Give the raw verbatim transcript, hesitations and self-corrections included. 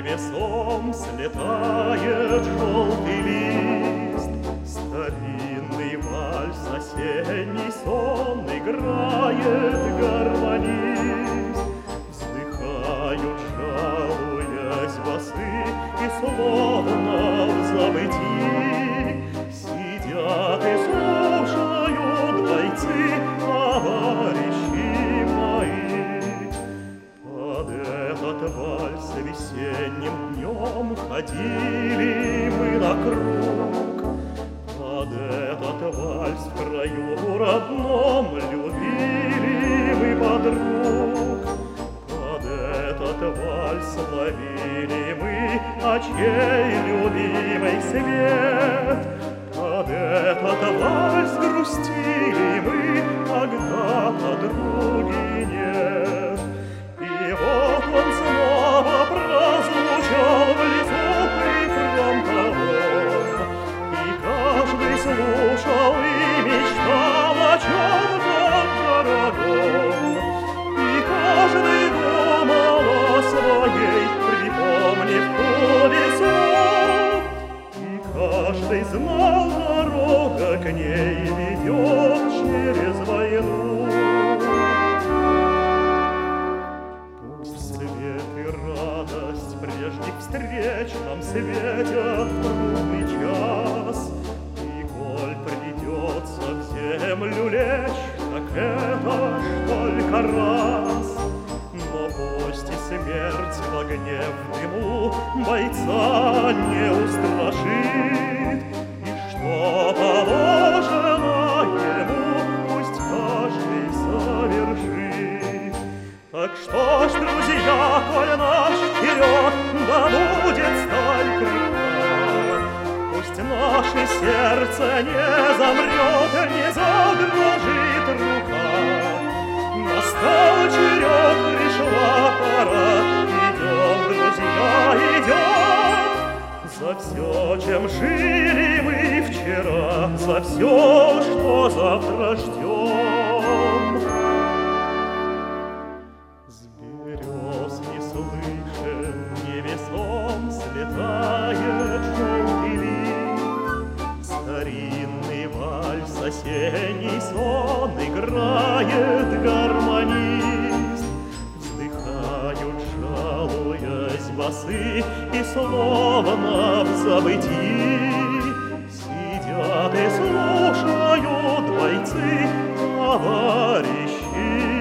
Невесом слетает желтый лист, старинный вальс, осенний сон играет гармонист. Вздыхают, жалуясь, басы, и словно в забытии сидят и слушают бойцы, товарищи мои. Под этот вальс весенним днем ходили мы на круг, под этот вальс в краю родном любили мы подруг. Под этот вальс ловили мы очей любимый свет, под этот вальс грустили мы, когда подруги нет. И вот он снова прозвучал в лесу при фронтовом, и каждый слушал и мечтал о чем-то дорогом, и каждый думал о своей, припомнив ту весну, и каждый знал, дорога к ней ведет через войну. Прежде встреч нам светят в трудный час, и коль придется в землю лечь, так это ж только раз. Но пусть и смерть в огне, в дыму бойца не устрашит, и что положено ему, пусть каждый совершит. Так что ж, друзья, коль наш вперед, да будет сталь крепка, пусть наше сердце не замрет, не задрожит рука. Настал черед, пришла пора, идем, друзья, идем, за все, чем жили мы вчера, за все, что завтра ждем. Невесом слетает желтый лист, старинный вальс, осенний сон играет гармонист. Вздыхают, жалуясь, басы, и словно в забытии сидят и слушают бойцы, товарищи